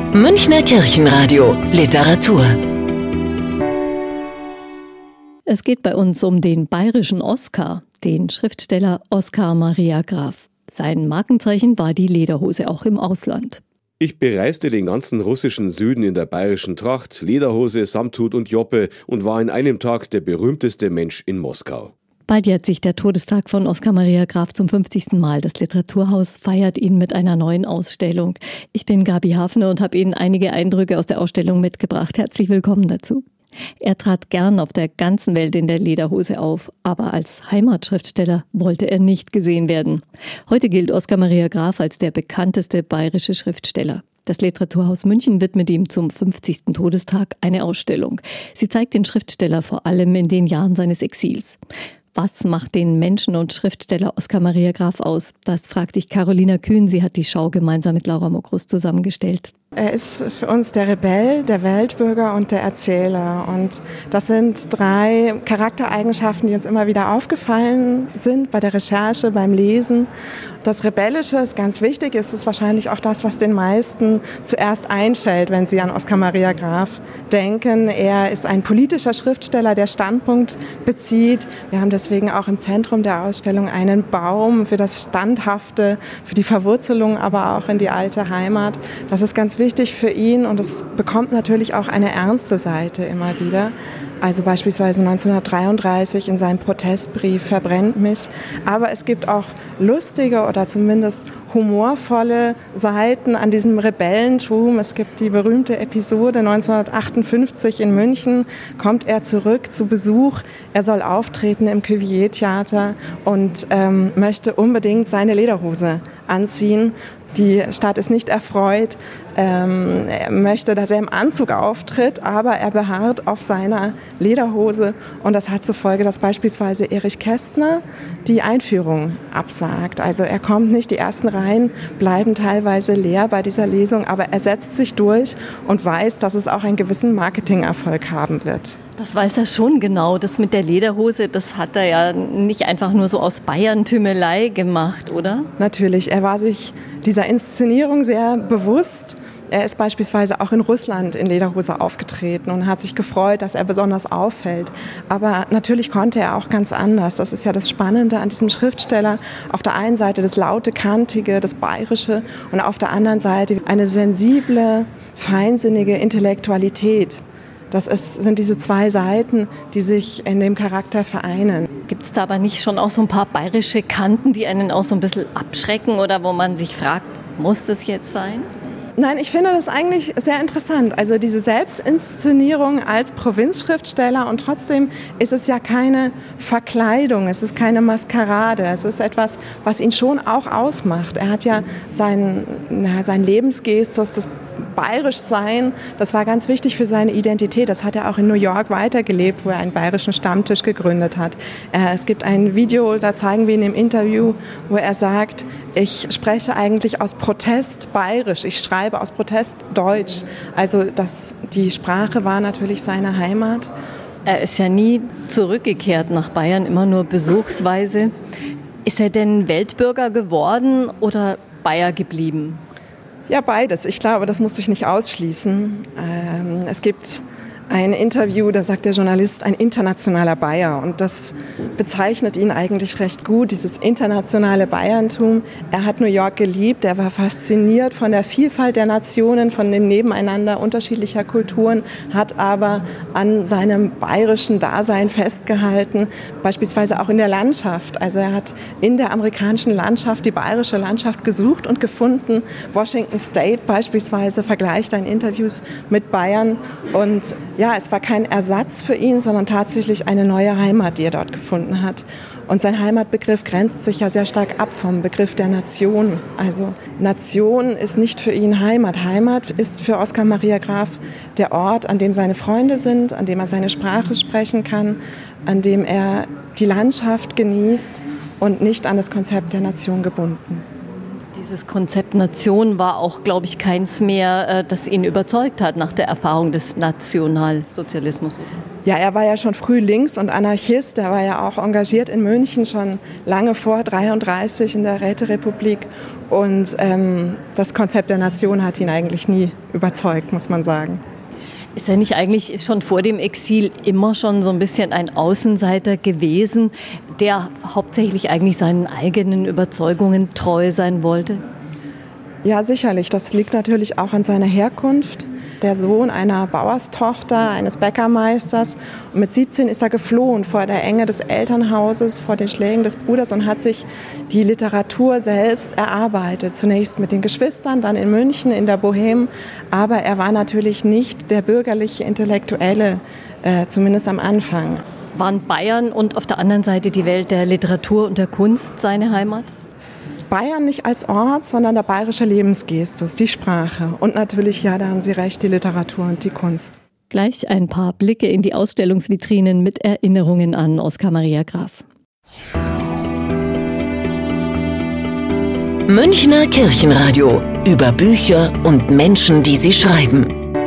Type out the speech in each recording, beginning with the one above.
Münchner Kirchenradio Literatur. Es geht bei uns um den bayerischen Oskar, den Schriftsteller Oskar Maria Graf. Sein Markenzeichen war die Lederhose, auch im Ausland. Ich bereiste den ganzen russischen Süden in der bayerischen Tracht, Lederhose, Samthut und Joppe und war in einem Tag der berühmteste Mensch in Moskau. Bald jährt sich der Todestag von Oskar Maria Graf zum 50. Mal. Das Literaturhaus feiert ihn mit einer neuen Ausstellung. Ich bin Gabi Hafner und habe Ihnen einige Eindrücke aus der Ausstellung mitgebracht. Herzlich willkommen dazu. Er trat gern auf der ganzen Welt in der Lederhose auf, aber als Heimatschriftsteller wollte er nicht gesehen werden. Heute gilt Oskar Maria Graf als der bekannteste bayerische Schriftsteller. Das Literaturhaus München widmet ihm zum 50. Todestag eine Ausstellung. Sie zeigt den Schriftsteller vor allem in den Jahren seines Exils. Was macht den Menschen und Schriftsteller Oskar Maria Graf aus? Das fragt sich Carolina Kühn. Sie hat die Schau gemeinsam mit Laura Mokrus zusammengestellt. Er ist für uns der Rebell, der Weltbürger und der Erzähler. Und das sind 3 Charaktereigenschaften, die uns immer wieder aufgefallen sind bei der Recherche, beim Lesen. Das Rebellische ist ganz wichtig. Es ist wahrscheinlich auch das, was den meisten zuerst einfällt, wenn sie an Oskar Maria Graf denken. Er ist ein politischer Schriftsteller, der Standpunkt bezieht. Wir haben deswegen auch im Zentrum der Ausstellung einen Baum für das Standhafte, für die Verwurzelung, aber auch in die alte Heimat. Das ist ganz wichtig für ihn und es bekommt natürlich auch eine ernste Seite immer wieder. Also beispielsweise 1933 in seinem Protestbrief "Verbrennt mich". Aber es gibt auch lustige oder zumindest humorvolle Seiten an diesem Rebellentum. Es gibt die berühmte Episode 1958 in München, kommt er zurück zu Besuch. Er soll auftreten im Cuvier-Theater und möchte unbedingt seine Lederhose anziehen. Die Stadt ist nicht erfreut. Er möchte, dass er im Anzug auftritt, aber er beharrt auf seiner Lederhose. Und das hat zur Folge, dass beispielsweise Erich Kästner die Einführung absagt. Also er kommt nicht, die ersten Reihen bleiben teilweise leer bei dieser Lesung, aber er setzt sich durch und weiß, dass es auch einen gewissen Marketingerfolg haben wird. Das weiß er schon genau. Das mit der Lederhose, das hat er ja nicht einfach nur so aus Bayern-Tümelei gemacht, oder? Natürlich, er war sich dieser Inszenierung sehr bewusst. Er ist beispielsweise auch in Russland in Lederhose aufgetreten und hat sich gefreut, dass er besonders auffällt. Aber natürlich konnte er auch ganz anders. Das ist ja das Spannende an diesem Schriftsteller. Auf der einen Seite das laute, kantige, das bayerische und auf der anderen Seite eine sensible, feinsinnige Intellektualität. Sind diese 2 Seiten, die sich in dem Charakter vereinen. Gibt es da aber nicht schon auch so ein paar bayerische Kanten, die einen auch so ein bisschen abschrecken oder wo man sich fragt, muss das jetzt sein? Nein, ich finde das eigentlich sehr interessant. Also diese Selbstinszenierung als Provinzschriftsteller und trotzdem ist es ja keine Verkleidung, es ist keine Maskerade, es ist etwas, was ihn schon auch ausmacht. Er hat ja sein Lebensgestus, das Bayerischsein, das war ganz wichtig für seine Identität. Das hat er auch in New York weitergelebt, wo er einen bayerischen Stammtisch gegründet hat. Es gibt ein Video, da zeigen wir ihn im Interview, wo er sagt, ich spreche eigentlich aus Protest bayerisch, ich schreibe aus Protest deutsch. Also die Sprache war natürlich seine Heimat. Er ist ja nie zurückgekehrt nach Bayern, immer nur besuchsweise. Ist er denn Weltbürger geworden oder Bayer geblieben? Ja, beides. Ich glaube, das muss sich nicht ausschließen. Es gibt ein Interview, da sagt der Journalist, ein internationaler Bayer. Und das bezeichnet ihn eigentlich recht gut, dieses internationale Bayerntum. Er hat New York geliebt, er war fasziniert von der Vielfalt der Nationen, von dem Nebeneinander unterschiedlicher Kulturen, hat aber an seinem bayerischen Dasein festgehalten, beispielsweise auch in der Landschaft. Also er hat in der amerikanischen Landschaft die bayerische Landschaft gesucht und gefunden. Washington State beispielsweise vergleicht er in Interviews mit Bayern und ja, es war kein Ersatz für ihn, sondern tatsächlich eine neue Heimat, die er dort gefunden hat. Und sein Heimatbegriff grenzt sich ja sehr stark ab vom Begriff der Nation. Also Nation ist nicht für ihn Heimat. Heimat ist für Oskar Maria Graf der Ort, an dem seine Freunde sind, an dem er seine Sprache sprechen kann, an dem er die Landschaft genießt und nicht an das Konzept der Nation gebunden. Dieses Konzept Nation war auch, glaube ich, keins mehr, das ihn überzeugt hat nach der Erfahrung des Nationalsozialismus. Ja, er war ja schon früh links und Anarchist. Er war ja auch engagiert in München schon lange vor 1933 in der Räterepublik. Und das Konzept der Nation hat ihn eigentlich nie überzeugt, muss man sagen. Ist er nicht eigentlich schon vor dem Exil immer schon so ein bisschen ein Außenseiter gewesen, der hauptsächlich eigentlich seinen eigenen Überzeugungen treu sein wollte? Ja, sicherlich. Das liegt natürlich auch an seiner Herkunft. Der Sohn einer Bauerstochter, eines Bäckermeisters. Und mit 17 ist er geflohen vor der Enge des Elternhauses, vor den Schlägen des Bruders und hat sich die Literatur selbst erarbeitet. Zunächst mit den Geschwistern, dann in München, in der Bohème. Aber er war natürlich nicht der bürgerliche Intellektuelle, zumindest am Anfang. Waren Bayern und auf der anderen Seite die Welt der Literatur und der Kunst seine Heimat? Bayern nicht als Ort, sondern der bayerische Lebensgestus, die Sprache und natürlich, ja, da haben Sie recht, die Literatur und die Kunst. Gleich ein paar Blicke in die Ausstellungsvitrinen mit Erinnerungen an Oskar Maria Graf. Münchner Kirchenradio über Bücher und Menschen, die sie schreiben.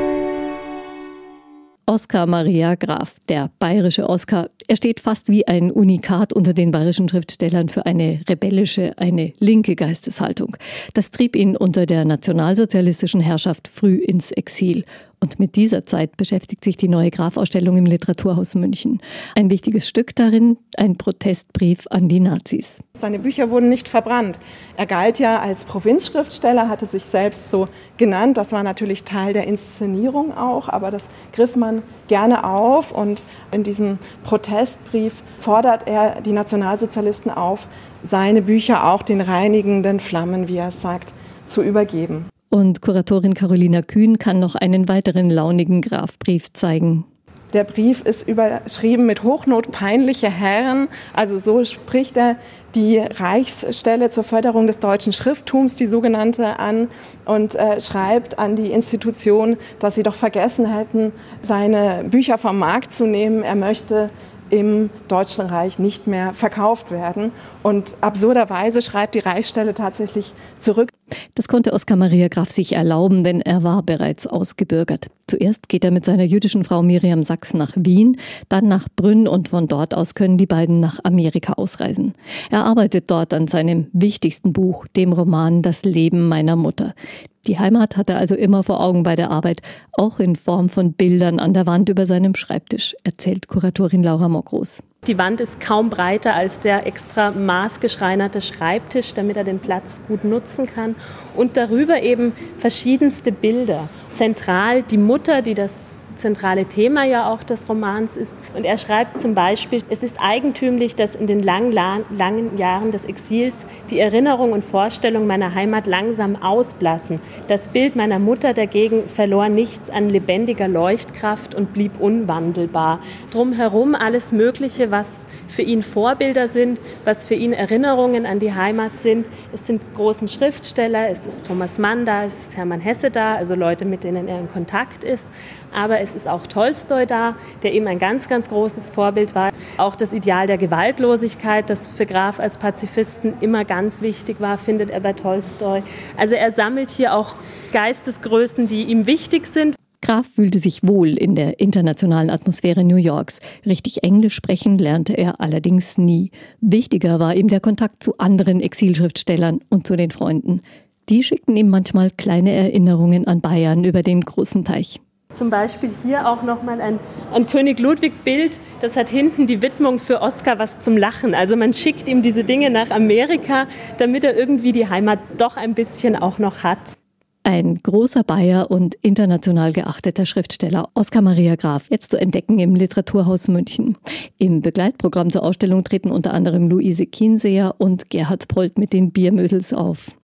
Oskar Maria Graf, der bayerische Oskar. Er steht fast wie ein Unikat unter den bayerischen Schriftstellern für eine rebellische, eine linke Geisteshaltung. Das trieb ihn unter der nationalsozialistischen Herrschaft früh ins Exil. Und mit dieser Zeit beschäftigt sich die neue Graf-Ausstellung im Literaturhaus München. Ein wichtiges Stück darin, ein Protestbrief an die Nazis. Seine Bücher wurden nicht verbrannt. Er galt ja als Provinzschriftsteller, hatte sich selbst so genannt. Das war natürlich Teil der Inszenierung auch, aber das griff man gerne auf. Und in diesem Protestbrief fordert er die Nationalsozialisten auf, seine Bücher auch den reinigenden Flammen, wie er es sagt, zu übergeben. Und Kuratorin Carolina Kühn kann noch einen weiteren launigen Grafbrief zeigen. Der Brief ist überschrieben mit Hochnot peinliche Herren. Also so spricht er die Reichsstelle zur Förderung des deutschen Schrifttums, die sogenannte, an und schreibt an die Institution, dass sie doch vergessen hätten, seine Bücher vom Markt zu nehmen. Er möchte im Deutschen Reich nicht mehr verkauft werden. Und absurderweise schreibt die Reichsstelle tatsächlich zurück. Das konnte Oskar Maria Graf sich erlauben, denn er war bereits ausgebürgert. Zuerst geht er mit seiner jüdischen Frau Miriam Sachs nach Wien, dann nach Brünn und von dort aus können die beiden nach Amerika ausreisen. Er arbeitet dort an seinem wichtigsten Buch, dem Roman Das Leben meiner Mutter. Die Heimat hat er also immer vor Augen bei der Arbeit, auch in Form von Bildern an der Wand über seinem Schreibtisch, erzählt Kuratorin Laura Mockros. Die Wand ist kaum breiter als der extra maßgeschreinerte Schreibtisch, damit er den Platz gut nutzen kann. Und darüber eben verschiedenste Bilder. Zentral die Mutter, die das zentrale Thema ja auch des Romans ist. Und er schreibt zum Beispiel, es ist eigentümlich, dass in den langen Jahren des Exils die Erinnerung und Vorstellung meiner Heimat langsam ausblassen. Das Bild meiner Mutter dagegen verlor nichts an lebendiger Leuchtkraft und blieb unwandelbar. Drumherum alles Mögliche, was für ihn Vorbilder sind, was für ihn Erinnerungen an die Heimat sind. Es sind große Schriftsteller, es ist Thomas Mann da, es ist Hermann Hesse da, also Leute, mit denen er in Kontakt ist. Aber es ist auch Tolstoi da, der ihm ein ganz, ganz großes Vorbild war. Auch das Ideal der Gewaltlosigkeit, das für Graf als Pazifisten immer ganz wichtig war, findet er bei Tolstoi. Also er sammelt hier auch Geistesgrößen, die ihm wichtig sind. Graf fühlte sich wohl in der internationalen Atmosphäre New Yorks. Richtig Englisch sprechen lernte er allerdings nie. Wichtiger war ihm der Kontakt zu anderen Exilschriftstellern und zu den Freunden. Die schickten ihm manchmal kleine Erinnerungen an Bayern über den großen Teich. Zum Beispiel hier auch nochmal ein König Ludwig-Bild, das hat hinten die Widmung für Oskar was zum Lachen. Also man schickt ihm diese Dinge nach Amerika, damit er irgendwie die Heimat doch ein bisschen auch noch hat. Ein großer Bayer und international geachteter Schriftsteller, Oskar Maria Graf, jetzt zu entdecken im Literaturhaus München. Im Begleitprogramm zur Ausstellung treten unter anderem Luise Kienseer und Gerhard Polt mit den Biermösels auf.